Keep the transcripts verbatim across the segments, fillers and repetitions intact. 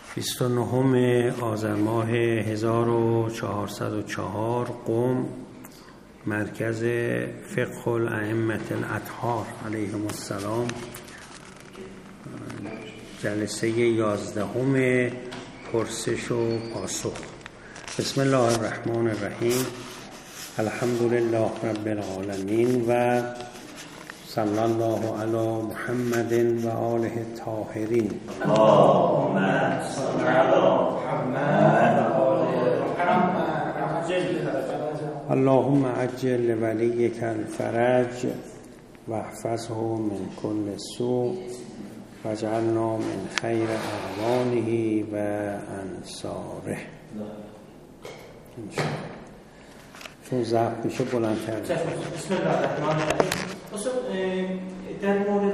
بیست و نهم آذر ماه هزار و چهارصد و چهار قم، مرکز فقه الائمة الاطهار علیهم السلام، جلسه یازدهم پرسش و پاسخ. بسم الله الرحمن الرحیم. الحمد لله رب العالمین و صلی الله علی محمد و آله الطاهرین. اللهم صل علی محمد و آل محمد. اللهم عجل لولیک الفرج واحفظه من كل سوء واجعلنا من خیر اعوانه و انصاره. چون ضبط میشه بلندتر. بسم الله الرحمن الرحیم. اصلا در مورد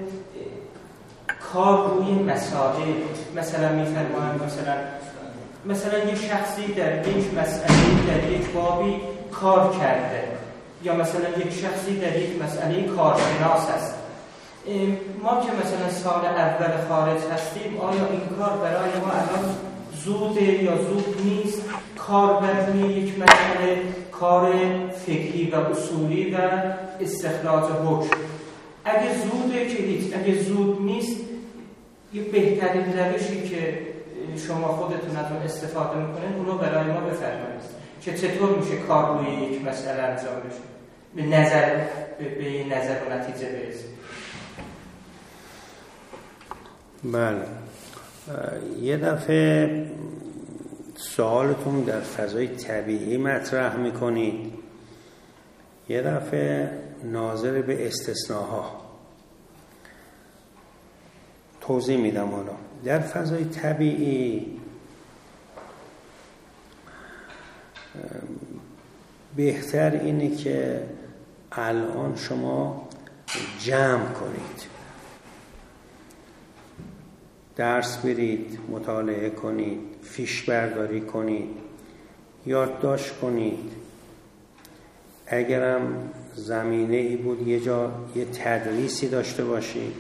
کار روی مساجد مثلا میفرمایند مثلا مثلا یک شخصی در یک مسئله در یک بابی کار کرده یا مثلا یک شخصی در یک مسئله کارشناس است. ما که مثلا سال اول خارج هستیم، آیا این کار برای ما الان زوده یا زود نیست؟ کار بر روی یک مسئله کار فقهی و اصولی و استخراج حکم، اگه زوده که هیچ، اگه زود نیست یه بهترین روشی که شما خودتون از اون استفاده میکنین اونو برای ما بفرمایید که چطور میشه کار روی یک مسئله انجام بشه، به نظر به, به نظر و نتیجه برسید. بله، یه دفعه سوالتون در فضای طبیعی مطرح میکنید، یه دفعه ناظر به استثناها. توضیح میدم. حالا در فضای طبیعی بهتر اینه که الان شما جمع کنید، درس برید، مطالعه کنید، فیش برداری کنید، یادداشت کنید. اگرم زمینه ای بود یه جا یه تدریسی داشته باشید،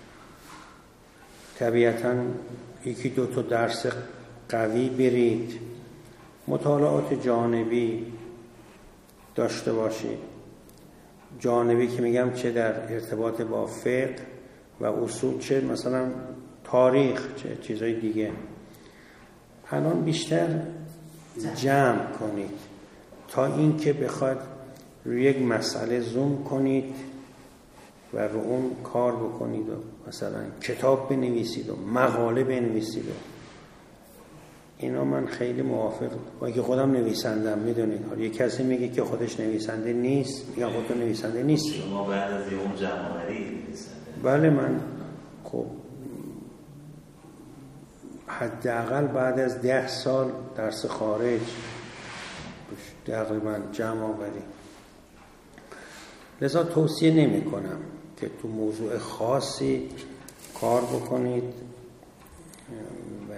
طبیعتاً یکی دو تا درس قوی برید، مطالعات جانبی داشته باشید. جانبی که میگم چه در ارتباط با فقه و اصول، چه مثلا تاریخ، چه چیزای دیگه. الان بیشتر جمع کنید تا اینکه بخواد روی یک مسئله زوم کنید و رو اون کار بکنید و مثلا کتاب بنویسید و مقاله بنویسید و اینا. من خیلی موافق با که خودم نویسندم، میدونید. حالا یک کسی میگه که خودش نویسنده نیست، میگه خودت نویسنده نیستی. شما بعد از اون جمع‌آوری نویسنده. بله، من خب حداقل بعد از ده سال درس خارج تقریبا جمع آوری. لذا توصیه نمی کنم که تو موضوع خاصی کار بکنید و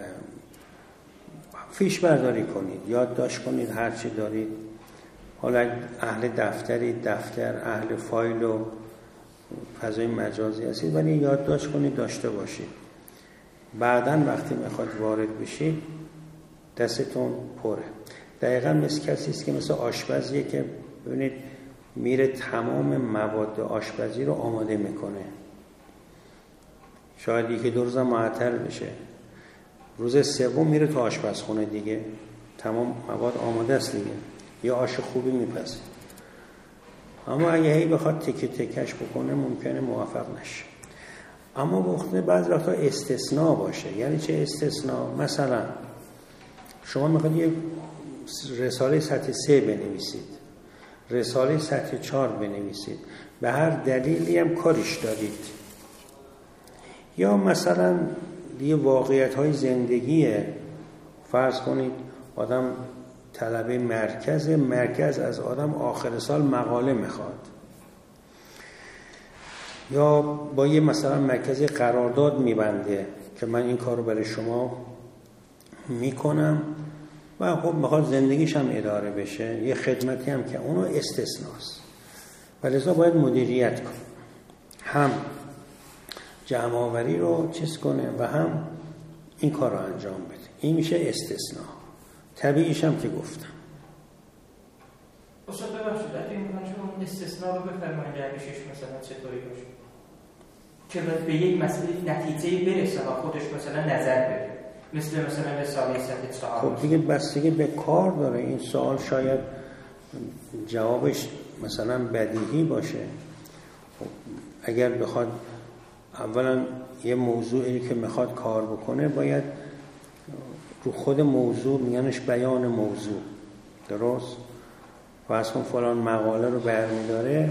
فیش برداری کنید، یادداشت کنید هر چی دارید. حالا اهل دفتری، دفتر، اهل فایل و فضای مجازی هستید، ولی یادداشت کنید، داشته باشید. بعداً وقتی میخواد وارد بشید دستتون پره. دقیقاً مثل کسی است که مثل آشپزیه که ببینید میره تمام مواد آشپزی رو آماده میکنه. شاید یکی دو روز معطل بشه، روز سوم میره تو آشپزخونه دیگه، تمام مواد آماده است دیگه، یه آش خوبی میپسه. اما اگه هی بخواد تکه تکش بکنه ممکنه موفق نشه. اما وقتی بعضی وقتا استثناء باشه. یعنی چه استثناء؟ مثلا شما میخواید یه رساله سطح سه بنویسید، رساله سطح چهار بنویسید، به هر دلیلی هم کارش دارید، یا مثلا یه واقعیت های زندگیه. فرض کنید آدم طلبه مرکز مرکز از آدم آخر سال مقاله میخواد، یا با یه مثلا مرکزی قرارداد میبنده که من این کار رو برای شما میکنم و خب میخواد زندگیش هم اداره بشه، یه خدمتی هم که اونو استثناست. ولذا باید مدیریت کنه، هم جمع آوری رو چیز کنه و هم این کار رو انجام بده. این میشه استثناء. طبیعیش هم که گفتم. استاد ببخشید اگه میخوام شما استثناء رو بفرمایید روشش مثلا چطوری باشه که به یک مسئله نتیجه برسه و خودش مثلا نظر بده، مثل مثلا رساله صفحه چهار. خب دیگه بستگی به کار داره. این سوال شاید جوابش مثلا بدیهی باشه. خب اگر بخواد اولا یه موضوعی که میخواد کار بکنه باید رو خود موضوع، میگنش بیان موضوع، درست؟ و از اون فلان مقاله رو برمیداره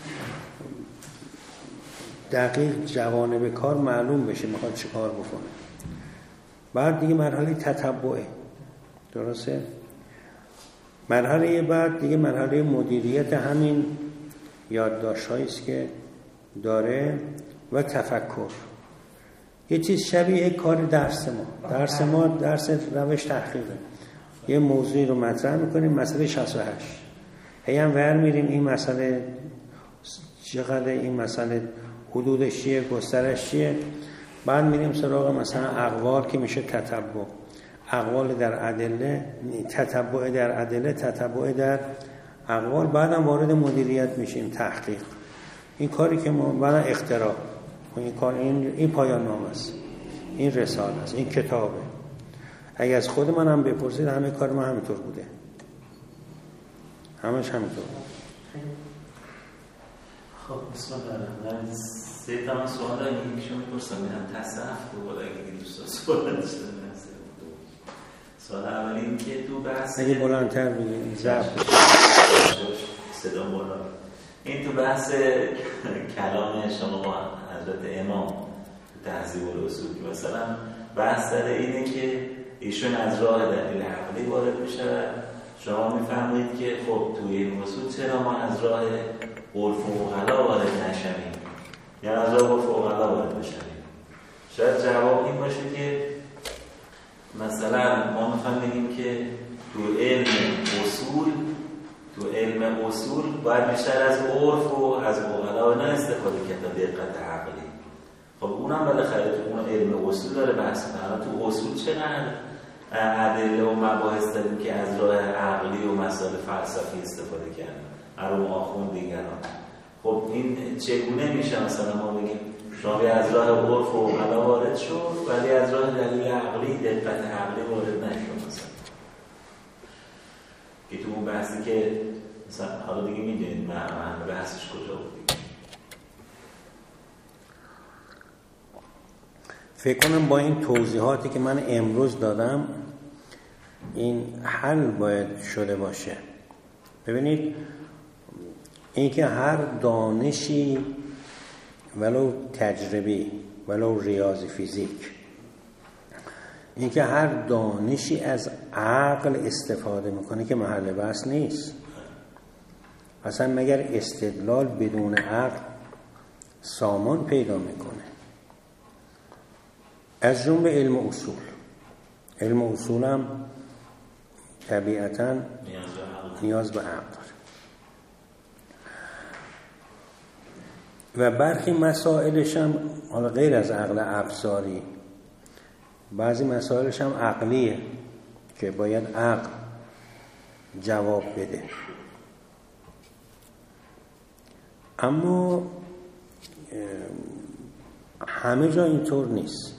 دقیق جوانب کار معلوم بشه میخواد چه کار بکنه. بعد دیگه مرحله تتبعه، درسته؟ مرحله بعد دیگه مرحله مدیریت همین یادداشت‌هایی است که داره و تفکر. یه چیز شبیه کار درس ما. درس ما درس روش تحقیقه. یه موضوعی رو مطرح میکنیم، مسئله شصت و هشت. هی هم ور میریم این مسئله چقدر، این مسئله حدودش چیه، گسترش چیه. بعد میریم سراغ مثلا اقوال که میشه تتبع. اقوال در ادله، تتبع در ادله، تتبع در اقوال. بعدم وارد مدیریت میشیم، تحقیق. این کاری که ما بعد اختراع، این کار این این پایان نامه است، این رساله است، این کتابه. اگه از خود من هم بپرسید همه کار ما همینطور بوده، همش همینطور. خب بسم الله الرحمن الرحیم. سه تا سوال این که می‌پرسم میرم تصحیح بود اگه دوستا سوال داشته باشن. سوال اولی این که تو بحث اگه بلندتر بگید ضبط صدا بالا. این تو بحث کلام شما با حضرت امام تهذیب الاصول که مثلا بحث سر اینه که ایشون از راه دلیل عقلی وارد میشه، شما میفهمید که خب توی این اصول چرا ما از راه عرف و عقلا وارد نشویم یا از راه عرف و عقلا وارد بشیم؟ شاید جواب این باشه که مثلا ما میخوایم بگیم که تو علم اصول تو علم اصول باید بیشتر از عرف و از عقلا نه استفاده کرد تا دقت عقلی. خب اونم بالاخره تو اون علم اصول داره بحث می‌کنه. تو اصول چقدر ادله و مباحث داریم که از راه عقلی و مسائل فلسفی استفاده کردن، مرحوم آخوند دیگران. خب این چگونه میشه مثلا ما بگیم شما از راه عرف و عقلا وارد شد ولی از راه دلیل عقلی دقت عقلی وارد نشد مثلا؟ که تو اون بحثی که مثلا حالا دیگه میدونید من بحثش کجا بود. فکر کنم با این توضیحاتی که من امروز دادم این حل باید شده باشه. ببینید این که هر دانشی ولو تجربی ولو ریاضی فیزیک، این که هر دانشی از عقل استفاده میکنه که محل بحث نیست. اصلا مگر استدلال بدون عقل سامان پیدا میکنه؟ از جمله علم اصول. علم اصول هم طبیعتاً نیاز به عقل داره و برخی مسائلش هم حالا غیر از عقل ابصاری، بعضی مسائلش هم عقلیه که باید عقل جواب بده. اما همه جا اینطور نیست،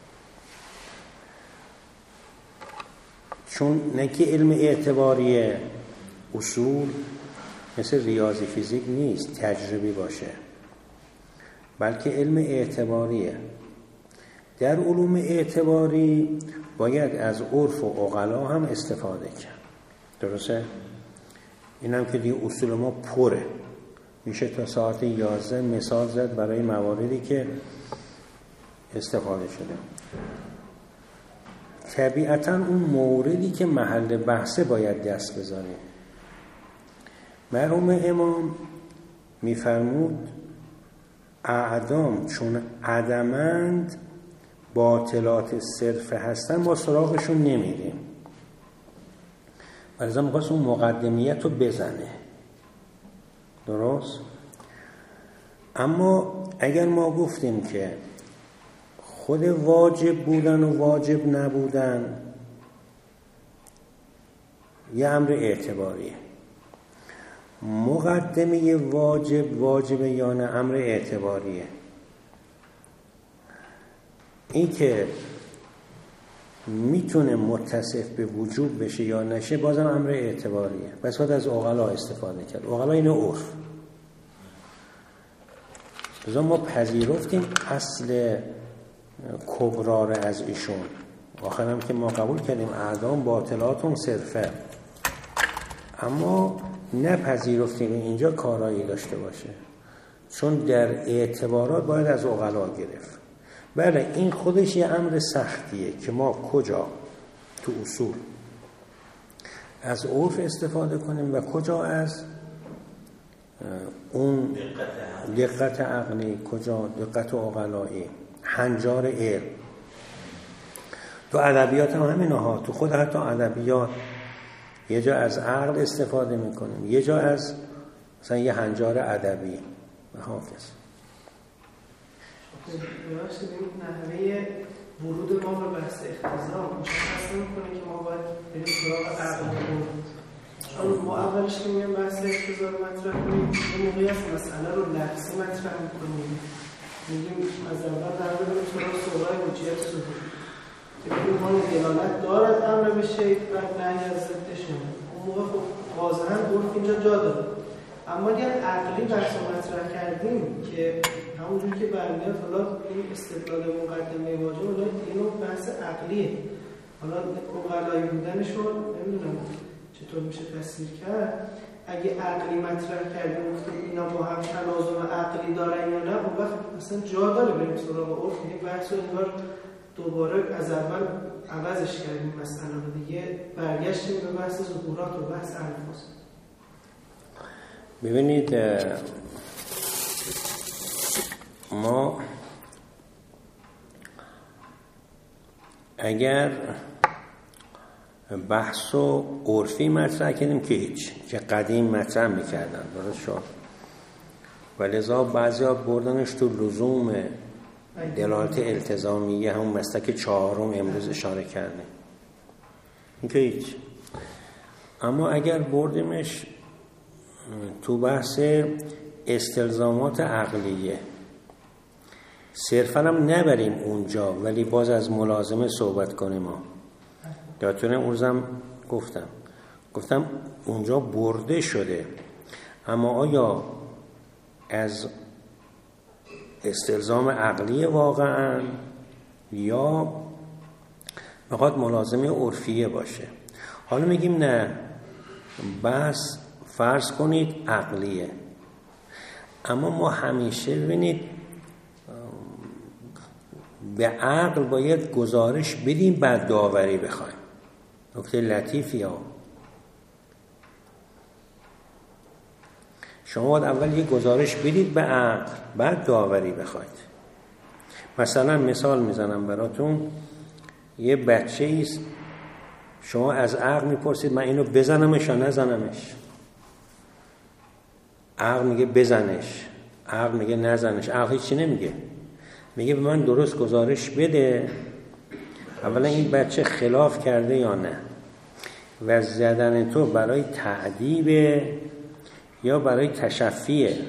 چون نه که علم اعتباری اصول مثل ریاضی فیزیک نیست تجربی باشه، بلکه علم اعتباریه. در علوم اعتباری باید از عرف و عقلا هم استفاده کرد، درسته؟ این هم که دیگه اصول ما پره، میشه تا ساعت یازده مثال زد برای مواردی که استفاده شده. طبیعتاً اون موردی که محل بحثه باید دست بزنه. مرحوم امام میفرمود اعدام چون عدمند باطلات صرف هستن ما سراغشون نمیریم. برای ازم میخواست اون مقدمیت رو بزنه، درست؟ اما اگر ما گفتیم که خود واجب بودن و واجب نبودن یه امر اعتباریه. مقدمه واجب واجب یا نه امر اعتباریه. این که میتونه متصف به وجوب بشه یا نشه بازم امر اعتباریه. بس باید از عقلا استفاده کرد. عقلا اینو عرف. بذار ما پذیرفتیم اصل کبرا رو از ایشون، آخرم که ما قبول کردیم اعدام باطلاتون صرفه، اما نپذیرفتیم اینجا کارایی داشته باشه، چون در اعتبارات باید از عقلا گرفت. بله این خودش یه امر سختیه که ما کجا تو اصول از عرف استفاده کنیم و کجا از اون دقت عقلی، کجا دقت عقلایی، هنجار علم. تو ادبیات هم همین ها، تو خود حتی ادبیات یه جا از عقل استفاده میکنیم، یه جا از مثلا یه هنجار ادبی. حافظ ببخشید این نحوه ورود ما به بحث اختزام مشخص نمی‌کنه که ما باید بریم سراغ عقل ورود، چون ما اولش که میگیم بحث اختزام مطرح کنیم یه موقعی هست مسئله رو لفظی مطرح می‌کنیم، میگیم از اول در بریم سراغ صورای وجیت ظهور که بگیم ما دلالت دارد امر به شیء و نهی از ضدشون. اون موقع خب واضحاً عرف اینجا جا داره. اما اگر عقلی بحث مطرح کردیم که همونجور که برمیاد حالا این استدلال مقدمه واجب، حالا اینو بحث عقلیه، حالا عقلایی بودنشون نمیدونم چطور میشه تفسیر کرد. اگه عقلی مطرح کردیم گفتیم اینا با هم تلازم عقلی دارن یا نه، اون وقت اصلا جا داره بریم سراغ عرف. این بحث رو انگار دوباره از اول عوضش کردیم مسئله رو، دیگه برگشتیم به بحث ظهورات و بحث الفاظ. ببینید ما اگر بحث و عرفی مطرح کردیم که هیچ، که قدیم مطرح میکردن درست شد، و لذا بعضی ها بردنش تو لزوم دلالت التزامیه، همون مسلک چهارم امروز اشاره کرده، این که هیچ. اما اگر بردیمش تو بحث استلزامات عقلیه، صرفا هم نبریم اونجا ولی باز از ملازمه صحبت کنیم. ما یادتونه اون روزم گفتم گفتم اونجا برده شده، اما آیا از استلزام عقلی واقعا یا میخواد ملازمه عرفیه باشه؟ حالا میگیم نه، بس فرض کنید عقلیه، اما ما همیشه ببینید به عقل باید گزارش بدیم بعد داوری بخوایم. نکته لطیفی ها، شما باید اول یه گزارش بدید به عقل بعد داوری بخواید. مثلا مثال میزنم براتون، یه بچه ایست، شما از عقل میپرسید من اینو بزنمش یا نزنمش؟ عقل میگه بزنش، عقل میگه نزنش. عقل هیچی نمیگه، میگه به من درست گزارش بده اولا این بچه خلاف کرده یا نه، و زدن تو برای تعدیبه یا برای تشفیه؟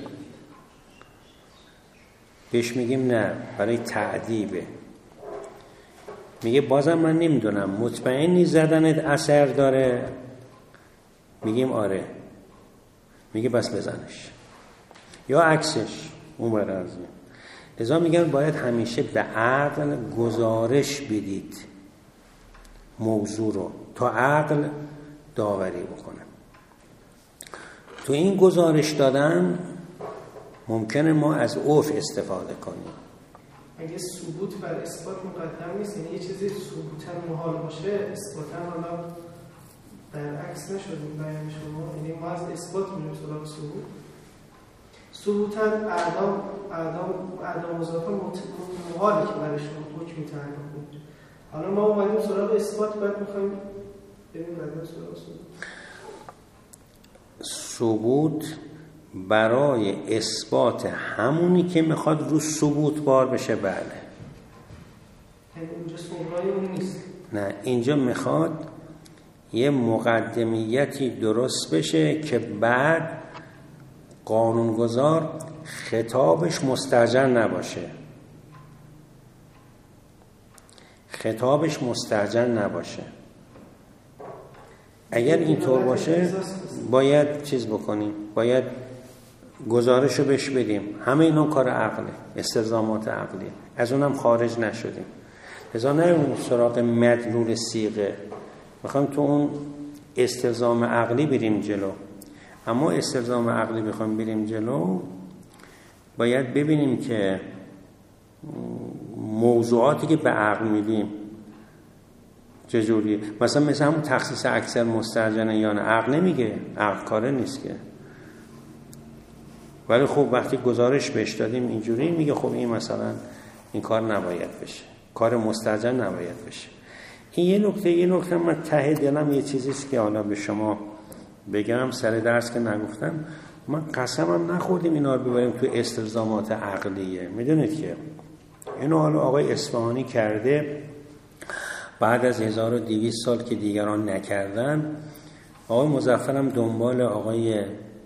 بهش میگیم نه، برای تعدیبه. میگه بازم من نمیدونم، مطمئنی زدنت اثر داره؟ میگیم آره. میگه بس بزنش، یا عکسش اون برازه. لذا میگن باید همیشه به عقل گزارش بدید موضوع رو تا عقل داوری بکنه. تو این گزارش دادن ممکنه ما از عرف استفاده کنیم. اگه ثبوت بر اثبات مقدم نیست، یعنی یه چیزی ثبوتا محال باشه اثباتا حالا برعکس نشد بیان شما، یعنی ما از اثبات میریم سراغ ثبوت. ثبوتا اعدام اعدام اعدام مضافه محاله که برشون حکمی تعلق بود. حالا ما اومدیم سراغ اثبات، بعد میخوایم بریم بعد سراغ ثبوت. ثبوت برای اثبات همونی که میخواد رو ثبوت بار بشه. بله یعنی اینجا صغرای اون نیست. نه، اینجا میخواد یه مقدمیتی درست بشه که بعد قانونگذار خطابش مسترجع نباشه. خطابش مسترجع نباشه. اگر اینطور باشه باید چیز بکنیم، باید گزارشو بهش بدیم. همه اینا کار عقله، استلزامات عقلی، از اونم خارج نشدیم. لذا نریم سراغ مدلول صیغه، میخوایم تو اون استلزام عقلی بریم جلو. اما استلزام عقلی بخوایم بریم جلو باید ببینیم که موضوعاتی که به عقل میدیم چجوریه. مثلا مثل همون تخصیص اکثر مسترجع یا نه، عقل نمیگه، عقل کاره نیست که. ولی خب وقتی گزارش بهش دادیم اینجوری میگه خب این مثلا این کار نباید بشه، کار مسترجع نباید بشه. این یه نکته یه نکته من ته دلم یه چیزیست که حالا به شما بگم، سر درس که نگفتم، من قسمم نخوردیم اینا رو ببریم تو استلزامات عقلیه. میدونید که اینو حالا آقای اصفهانی کرده بعد از هزار و دویست سال که دیگران نکردن. آقای مظفرم دنبال آقای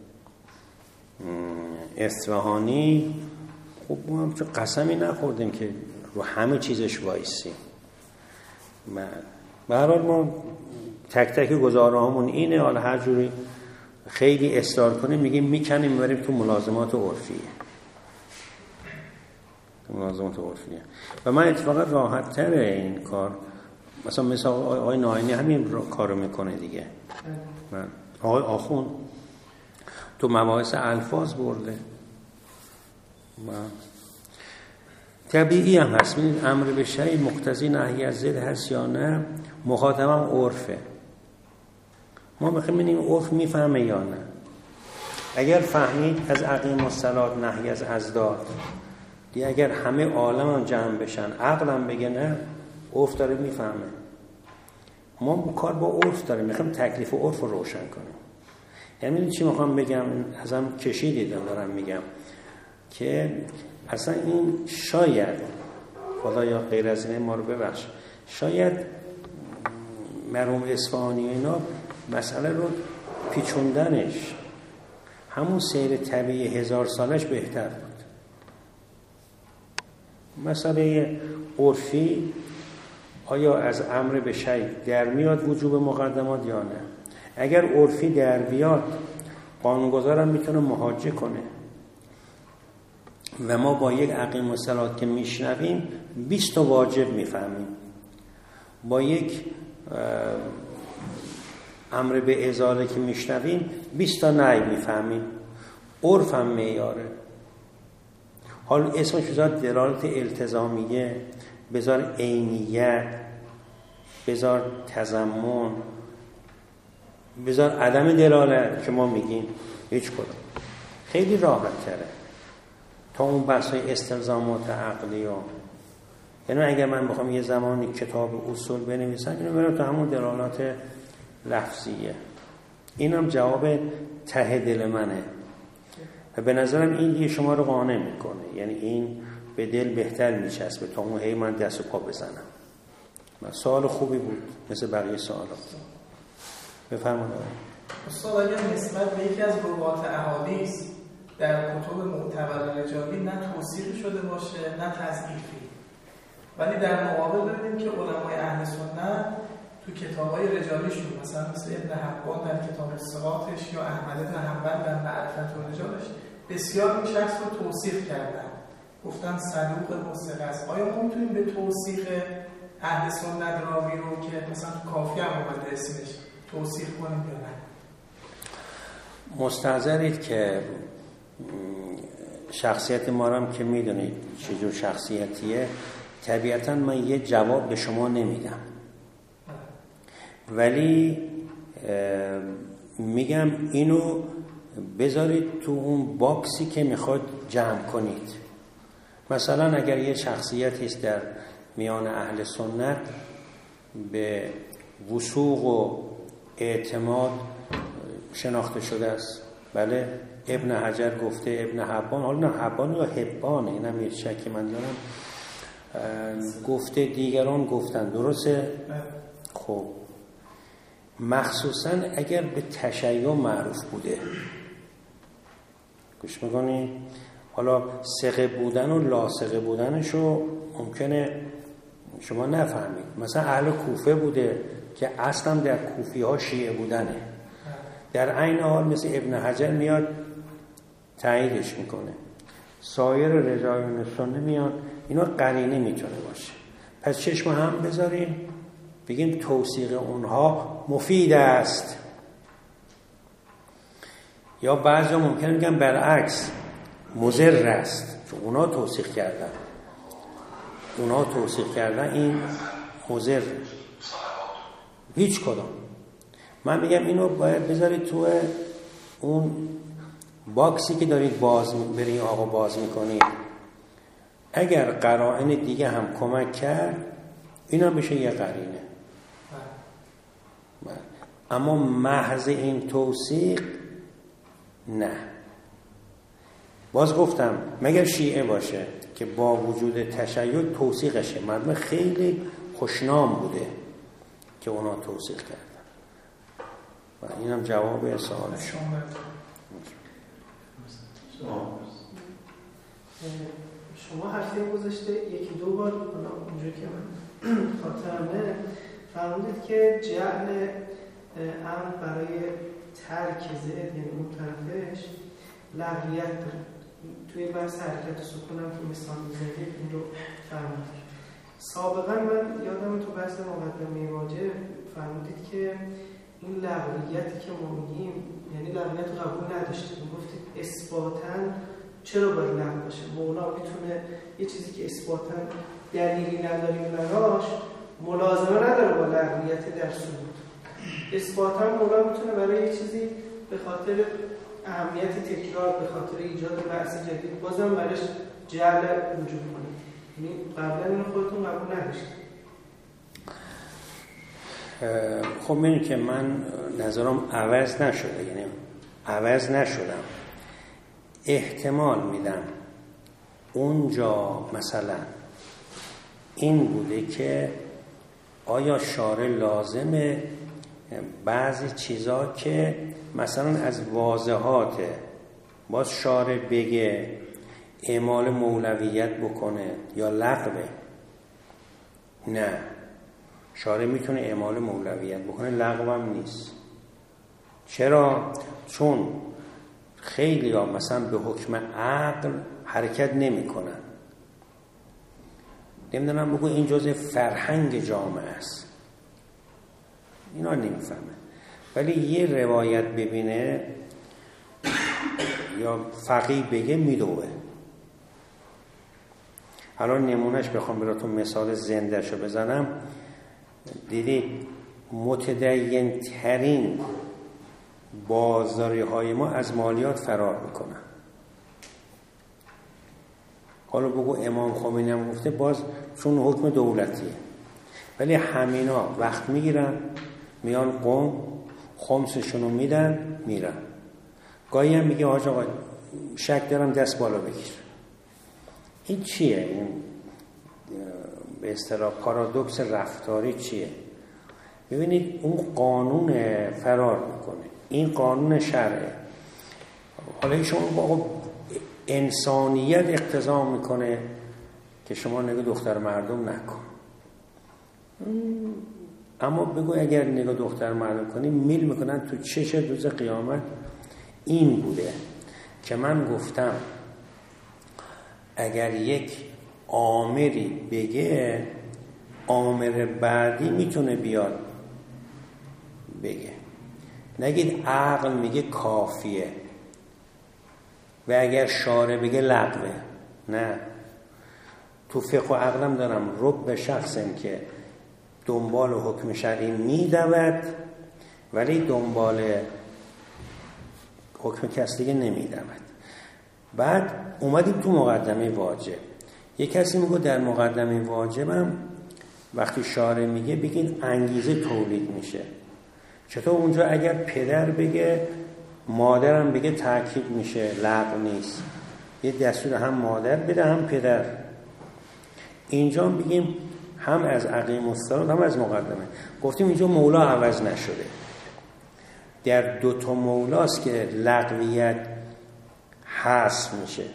اصفهانی، خب ما هم چه قسمی نخوردیم که رو همه چیزش وایسیم. به هر حال ما تک تک گزاره هامون اینه، حالا هر جوری خیلی اصرار کنیم میگیم میکنیم میبریم تو ملازمات عرفیه، تو ملازمات عرفیه. و من اتفاقا راحت تره این کار، مثلا مثلا آقای ناینی همین کارو میکنه دیگه. من آقای آخون تو مباحث الفاظ برده. من طبیعی هم هست، ببینید امر به شیء مقتضی نهی از ضد هست یا نه، مخاطبم عرفه. ما میخوایم ببینیم عرف میفهمه یا نه. اگر فهمید از عقیم الصلات نهی از ازداد، دیگه اگر همه عالم هم جمع بشن عقلم بگه نه، عرف داره میفهمه. ما کار با عرف داریم، میخوایم تکلیف عرف رو روشن کنیم. یعنی چی میخوام بگم، ازم کشیدیدم دارم میگم که اصلا این شاید خدا یا غیر از این ما رو ببخش، شاید مرحوم اصفهانی اینا مسئله رو پیچوندنش همون سیر طبیعی هزار سالش بهتر بود. مسئله عرفی آیا از امر به شیء در میاد وجوب مقدمات یا نه؟ اگر عرفی در بیاد قانونگذارم میتونه محاجه کنه و ما با یک عقیم الصلات که میشنویم بیست تا واجب میفهمیم، با یک امر به ازاله که میشنویم بیست تا نهی میفهمیم. عرف هم معیاره. حالا اسمش بذار دلالت التزامیه، بذار عینیت، بذار تضمن، بذار عدم دلالت که ما میگیم، هیچ کدوم خیلی راحت تره تا اون بحث‌های استلزامات عقلی ها. یعنی اگر من بخوام یه زمانی کتاب اصول بنویسم اینو برم تو همون دلالات لفظیه. اینم جواب ته دل منه و به نظرم این دیگه شما رو قانع میکنه. یعنی این به دل بهتر میچسبه تا اون هی من دست و پا بزنم. سوال خوبی بود مثل بقیه سوالات. بفرمایید. استاد اگر نسبت به یکی از روات احادیث در کتب معتبر رجالی نه توصیف شده باشه نه تضعیفی، ولی در مقابل ببینیم که علمای اهل سنت تو کتابای رجالیشون مثلا مثل ابن حبان در کتاب الثقاتش یا احمد بن حنبل در معرفت الرجالش بسیار این شخص رو توصیف کردن، گفتن صدوق مصدق است. آیا ما میتونیم به توصیف اهل سنت راوی رو که مثلا تو کافی هم اومده اسمش توصیف کنیم یا نه؟ مستحضرید که شخصیت ما رو هم که میدونید چه جور شخصیتیه، طبیعتا من یه جواب به شما نمیدم، ولی میگم اینو بذارید تو اون باکسی که میخواد جمع کنید. مثلا اگر یه شخصیتی است در میان اهل سنت به وثوق و اعتماد شناخته شده است، بله ابن حجر گفته، ابن حبان، حالا نه حبان یا حبانه، اینم یه شکی من دارم، گفته دیگران گفتن، درسته؟ خب مخصوصا اگر به تشیع معروف بوده، گوش میکنی؟ حالا ثقه بودن و لاثقه بودنشو ممکنه شما نفهمید. مثلا اهل کوفه بوده که اصلا در کوفی ها شیعه بودنه، در عین حال مثل ابن حجر میاد تاییدش میکنه، سایر رجالون سنه میان، اینا قرینه میتونه باشه. پس چشم هم بذاریم بگیم توثیق اونها مفید است. یا بعضی ممکنه میگن برعکس مضر است، چون اونا توثیق کردن اونا توثیق کردن این مضر. هیچ کدام. من میگم اینو باید بذارید تو اون باکسی که دارید باز برید آقا باز میکنید. اگر قرائن دیگه هم کمک کرد اینا بشه یه قرینه. اما محض این توثیق نه. باز گفتم مگر شیعه باشه که با وجود تشیع توثیقشه، مردم خیلی خوشنام بوده که اونا توثیق کردن. و اینم جواب سوال شما. شما هفته گذشته یکی دو بار اونجوری که من خاطرمه فرمودید که جعل امر برای ترک زید یعنی اون طرفش لغویت داره. توی بحث حرکت و سکونم که مثال میزنید این رو فرمودید. سابقا من یادم تو بحث مقدمه واجب فرمودید که این لغویتی که ما میگیم یعنی لغویت رو قبول نداشتید، گفتید اثباتاً چرا باید لغو باشه؟ مولا میتونه یه چیزی که اثباتاً دلیلی نداریم براش ملازمه نداره با لغویت در ثبوت. اثباتاً مولا میتونه برای یه چیزی به خاطر اهمیت تکرار، به خاطر ایجاد بحث جدید بازم براش جعل وجود کنه. یعنی قبلا اینو خودتون قبول نداشتید. خب اینه که من نظرم عوض نشده، یعنی عوض نشدم. احتمال میدم اونجا مثلا این بوده که آیا شارع لازمه بعضی چیزا که مثلا از واضحات باز شارع بگه اعمال مولویت بکنه یا لغوه؟ نه، شارع میتونه اعمال مولویت بکنه، لغو هم نیست. چرا؟ چون خیلی ها مثلا به حکم عقل حرکت نمی کنن. نمیدونم بگو این جزء فرهنگ جامعه است، اینا نمیفهمه. ولی یه روایت ببینه یا فقیه بگه میدوه. الان نمونهش بخوام براتون مثال زنده شو بزنم، دیدید متدین ترین بازاری های ما از مالیات فرار میکنن. حالا بگو امام خمینی هم گفته باز چون حکم دولتیه، ولی همینا وقت میگیرن میان قوم خمسشونو میدن میرن. گاهی هم میگه آج آقا شک دارم دست بالا بگیر. این چیه؟ این به اصطلاح پارادوکس رفتاری چیه؟ ببینید اون قانون فرار میکنه، این قانون شرعه. حالا شما با انسانیت اقتضا میکنه که شما نگاه دختر مردم نکن. اما بگو اگر نگاه دختر مردم کنی میل میکنن تو چش روز قیامت. این بوده که من گفتم اگر یک آمری بگه آمر بعدی میتونه بیاد بگه. نگید عقل میگه کافیه و اگر شارع بگه لغوه. نه، تو فقه و عقلم دارم رب به شخصم که دنبال حکم شرعی میدود ولی دنبال حکم کس دیگه نمیدود. بعد اومدیم تو مقدمه واجب. یک کسی میگه در مقدمه واجبم وقتی شارع میگه بگین انگیزه تولید میشه. چطور اونجا اگر پدر بگه مادرم بگه تاکید میشه، لغو نیست؟ یه دستور هم مادر بده هم پدر. اینجا بگیم هم از عقیم الصلات هم از مقدمه. گفتیم اینجا مولا عوض نشده، در دو تا مولاست که لغویت حذف میشه.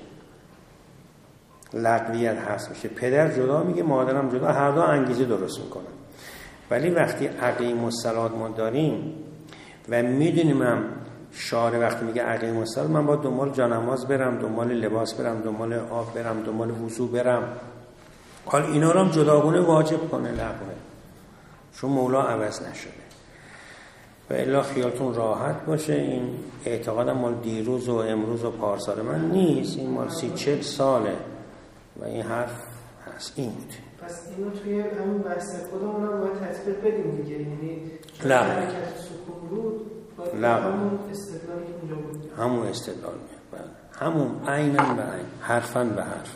لغویت حذف میشه. پدر جدا میگه، مادرم جدا، هر دو انگیزه درست میکنن. ولی وقتی عقیم الصلات ما داریم و میدونیم هم شارع وقتی میگه عقیم الصلات، من باید دنبال جانماز برم، دنبال لباس برم، دنبال آب برم، دنبال وضو برم. حال اینا رو هم جداگونه واجب کنه لغوه، چون مولا عوض نشده. و الا خیالتون راحت باشه، این اعتقادم مال دیروز و امروز و پارسال من نیست، این مال سی چل ساله و این حرف هست. این بود. پس اینو توی همین بحث خودمون هم باید تطبیق بدیم دیگه، یعنی لا حرکت سکون بود لا همون استدلالی که اونجا بود، همون استدلال میاد، همون عیناً به عین، حرفاً به حرف.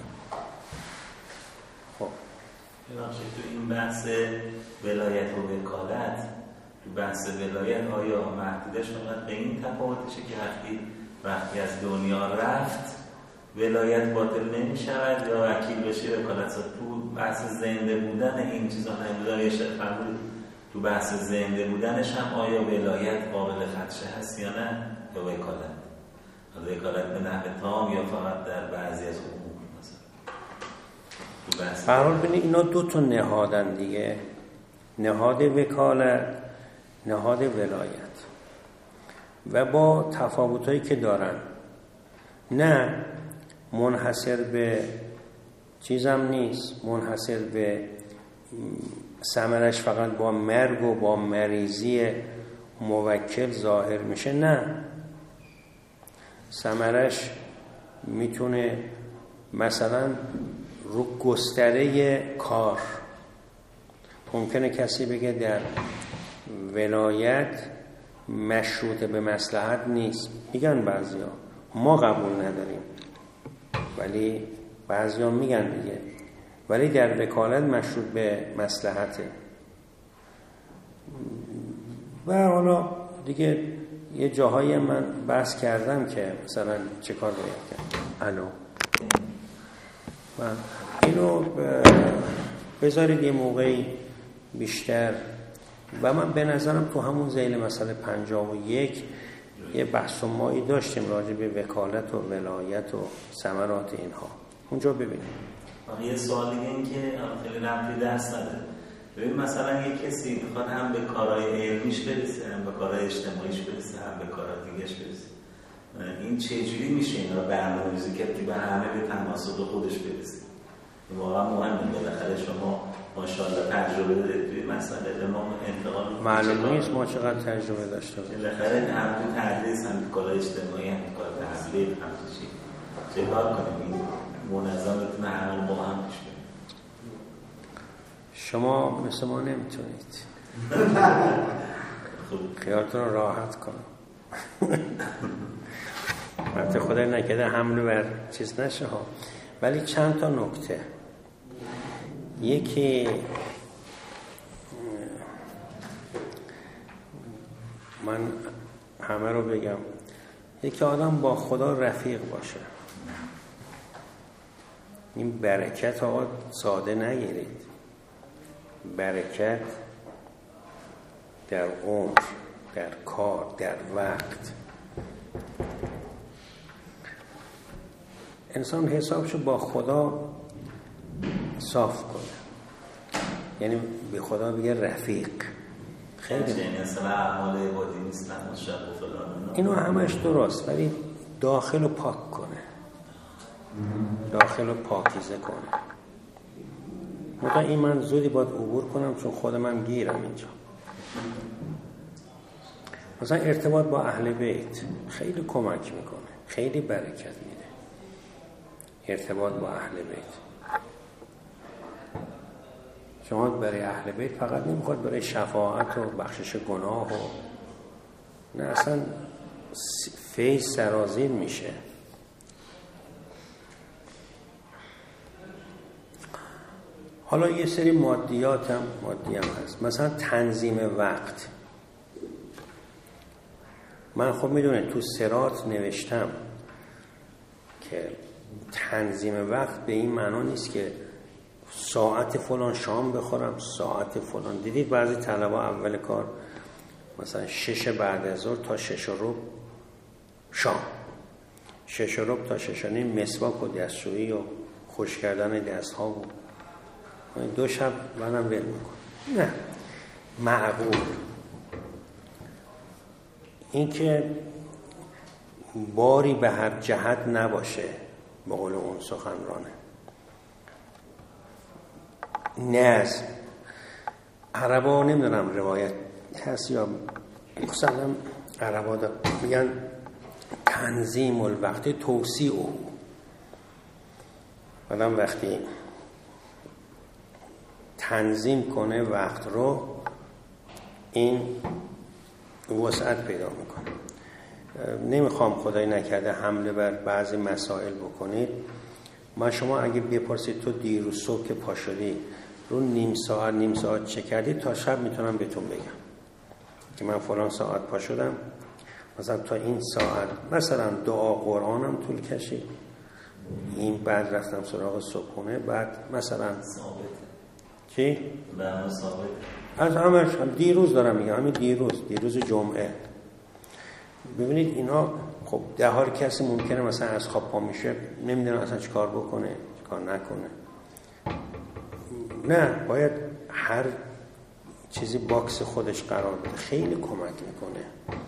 خب ببخشید تو این بحث ولایت و وکالت، تو بحث ولایت آیا محدودش فقط به این تفاوتشه که وقتی وقتی از دنیا رفت ولایت باطل نمی شود یا وکیل بشه وکالت؟ تو بحث زنده بودن این چیزا نمیدونم، یه شرط فرمود تو بحث زنده بودنش هم آیا ولایت قابل خدشه هست یا نه، یا وکالت؟ وکالت به نحو تام یا فقط در بعضی از امور مثلا؟ برحال بینید اینا دو تا نهادن دیگه، نهاد وکالت، نهاد ولایت، و با تفاوتایی که دارن. نه منحصر به چیزم نیست، منحصر به ثمرش فقط با مرگ و با مریضی موکل ظاهر میشه، نه، ثمرش میتونه مثلا رو گستره کار. ممکنه کسی بگه در ولایت مشروط به مصلحت نیست، میگن بعضیا، ما قبول نداریم، ولی بعضیا میگن دیگه، ولی در وکالت مشروط به مصلحته. و حالا دیگه یه جاهای من بحث کردم که مثلا چه کار باید کرد. الو من اینو بذارید یه موقعی بیشتر، و من به نظرم تو همون ذیل مسئله پنجاه و یک یه بحث و مایی داشتیم راجع به وکالت و ولایت و ثمرات اینها، اونجا ببینیم. یه سوال دیگه این که خیلی ربطی درس نداره. ببین مثلا یه کسی میخواد هم به کارهای علمیش برسه، هم به کارهای اجتماعیش برسه، هم به کارهای دیگه‌اش برسه. این چجوری میشه اینا رو برنامه‌ریزی کرد که به همه به تناسب خودش برسه؟ واقعا مهمه. بالاخره شما ماشاءالله تجربه دارید توی مسئله، به ما انتقال معلوم نیست ما چقدر تجربه داشته باشیم. بالاخره هم تو تدریس، هم تو کارهای اجتماعی، هم تو کار تحصیلی، هم تو چی چه کار کنیم این منظم بتونه همه با هم پیش بره. شما مثل ما نمیتونید. خیالتون رو راحت کنم. البته خدای نکرده حمله بر چیز نشه ها، ولی چند تا نکته. یکی من همه رو بگم، یکی آدم با خدا رفیق باشه. این برکت آقا ساده نگیرید، برکت در عمر، در کار، در وقت. انسان حسابشو با خدا صاف کنه، یعنی به خدا بگه رفیق. خیلی یعنی اصلا اعمال عبادی نیستن مشرق و فلان، اینو همش درست، ولی داخل رو پاک کنه، داخل رو پاکیزه کنه. مثلا این من زودی باید عبور کنم چون خود من گیرم اینجا. مثلا ارتباط با اهل بیت خیلی کمک میکنه، خیلی برکت میده ارتباط با اهل بیت. شما برای اهل بیت فقط نمیخواد برای شفاعت و بخشش گناه و نه، اصلا فیض سرازیر میشه. حالا یه سری مادیات هم مادی هم هست، مثلا تنظیم وقت. من خب میدونه تو سرات نوشتم که تنظیم وقت به این معنا نیست که ساعت فلان شام بخورم، ساعت فلان. دیدید بعضی طلبه اول کار مثلا شش بعد از ظهر تا شش و ربع شام، شش و ربع تا شش و نیم مسواک و دستشویی و خشک کردن دست ها و دو شب منم ول میکنم. نه، معقول. این که باری به هر جهت نباشه، به قول اون سخنرانه. نظم عربا نمیدونم روایت هست یا مثلا عربا میگن تنظیم الوقت توسیع او. آدم وقتی تنظیم کنه وقت رو، این وسعت پیدا میکنه. نمیخوام خدای نکرده حمله بر بعضی مسائل بکنید. ما شما اگه بپرسید تو دیروز صبح که پا شدی رو نیم ساعت نیم ساعت چه کردی، تا شب میتونم بهتون بگم که من فلان ساعت پا شدم، مثلا تا این ساعت مثلا دعا قرآنم طول کشید، این بعد رفتم سراغ صبحونه، بعد مثلا ثابت چی؟ به ثابت از همش هم دیروز دارم میگم، همین دیروز دیروز جمعه. ببینید اینا خب ده هار کسی ممکنه مثلا از خواب پا میشه نمیدونه اصلا چی کار بکنه چی کار نکنه. نه، باید هر چیزی باکس خودش قرار بده، خیلی کمک میکنه.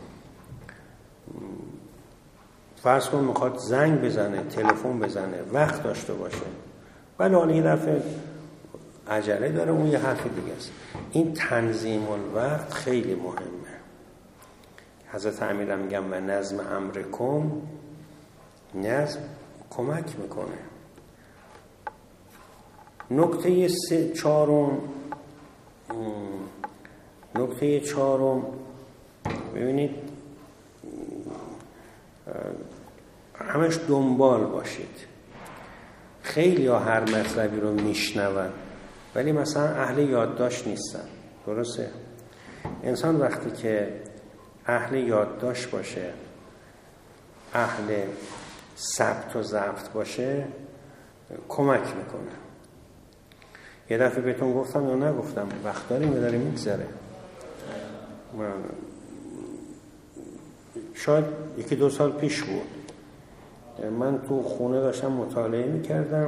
فرض کن میخواد زنگ بزنه، تلفن بزنه، وقت داشته باشه، ولی حالا یه دفعه عجله داره، اون یه حرف دیگه است. این تنظیم الوقت خیلی مهمه. حضرت امیرم میگم و نظم امرکم، نظم کمک میکنه. نکته سه چهارم نکته چهارم ببینید همش دنبال باشید. خیلی ها هر مطلبی رو میشنون ولی مثلا اهل یادداشت نیستن. درسته؟ انسان وقتی که اهل یادداشت باشه، اهل ثبت و ضبط باشه، کمک میکنه. یه دفعه بهتون گفتم یا نگفتم، وقت داریم یا داره میگذره. شاید یکی دو سال پیش بود، من تو خونه داشتم مطالعه میکردم،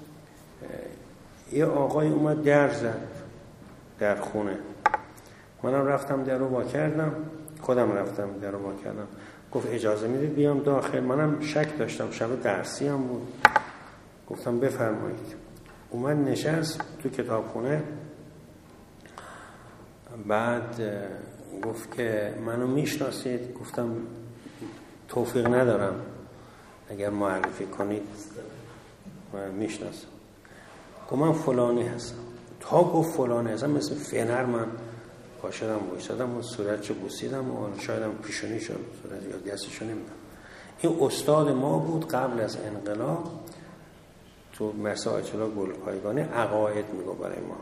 یه آقای اومد در زد در خونه. منم رفتم در رو وا کردم، خودم رفتم در رو وا کردم. گفت اجازه میدید بیام داخل؟ منم شک داشتم، شب درسی هم بود. گفتم بفرمایید. اومد نشست تو کتابخونه، بعد گفت که منو میشناسید؟ گفتم توفیق ندارم، اگر معرفی کنید میشناسم. گفت من فلانی هستم. تا گفت فلانی هستم مثل فنر من پاشدم بایستادم و صورتشو بوسیدم و شایدم پیشونی شد صورت یا دستشو نمیدم. این استاد ما بود قبل از انقلاب، تو مرسا آیت‌الله گلپایگانی عقاید میگو برای ما.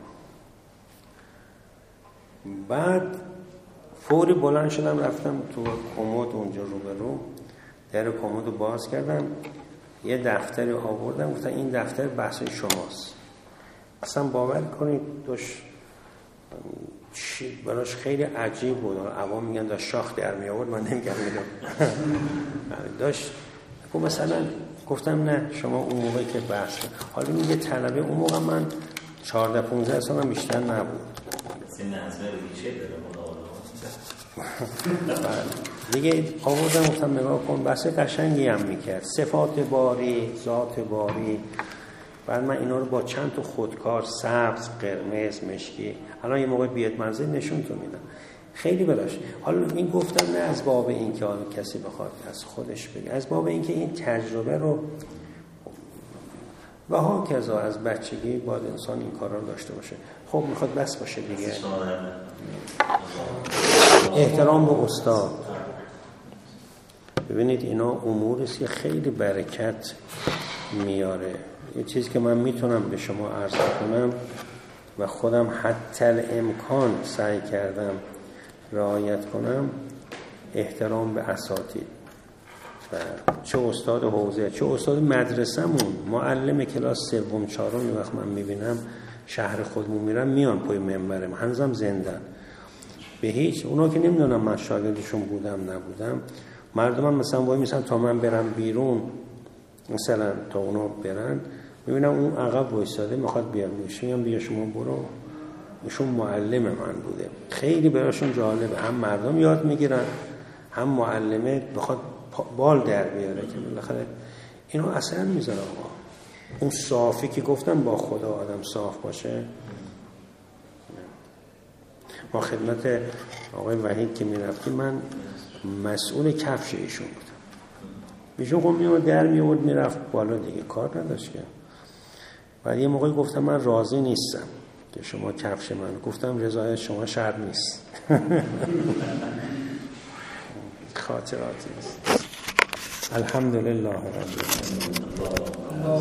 بعد فوری بلند شدم رفتم تو کمد اونجا روبرو، در کمد باز کردم، یه دفتری آوردم، گفتم این دفتر بحث شماست. اصلا باور کنید دوش چی براش خیلی عجیب بود. عوام میگن داشت شاخ در می آورد، من نمیگم میدم داشت. گفت مثلا گفتم نه شما اون موقع که بحث، حالا میگه طلبه اون موقع من چهارده پانزده سالم بیشتر نبود. سن حسبه ریشه داره مداوله دیگه آوردم گفتم نگاه کن، بحث قشنگی هم میکرد، صفات باری، ذات باری. بعد من اینا رو با چند تا خودکار سبز، قرمز، مشکی، الان یه موقع بیاد منزل نشونتون میدم، خیلی بلاش. حالا این گفتم نه از باب این که حالا کسی بخواد از خودش بگه، از باب این که این تجربه رو و ها کذا از بچگی باید انسان این کارا رو داشته باشه. خب میخواد بس باشه دیگه. احترام به استاد. ببینید اینا اموریست که خیلی برکت میاره. یه چیزی که من میتونم به شما عرض کنم و خودم حتی الامکان سعی کردم رعایت کنم، احترام به اساتید. و چه استاد حوزه چه استاد مدرسه‌مون، معلم کلاس سوم چهارم وقت من میبینم شهر خودمون میرم میان پای منبرم هنوزم زندن به هیچ اونا که نمیدونم من شاگردشون بودم نبودم، مردم مثلا وای میسن تا من برم بیرون مثلا تا اونا برن میبینم اون عقب وایساده میخواد بیاد میشم بیا شما برو، ایشون معلم من بوده. خیلی براشون جالبه، هم مردم یاد میگیرن هم معلمه بخواد بال در بیاره که بالاخره اینو اصلا میذاره. آقا اون صافی که گفتم با خدا آدم صاف باشه. ما خدمت آقای وحید که میرفتیم من مسئول کفش ایشون بودم. ایشون خب میومد در میورد میرفت بالا دیگه، کار نداشت که. بعد یه موقعی گفتم من راضی نیستم که شما کفش من، گفتم رضایت شما شرط نیست. خاطراتی است. الحمدلله رب العالمین.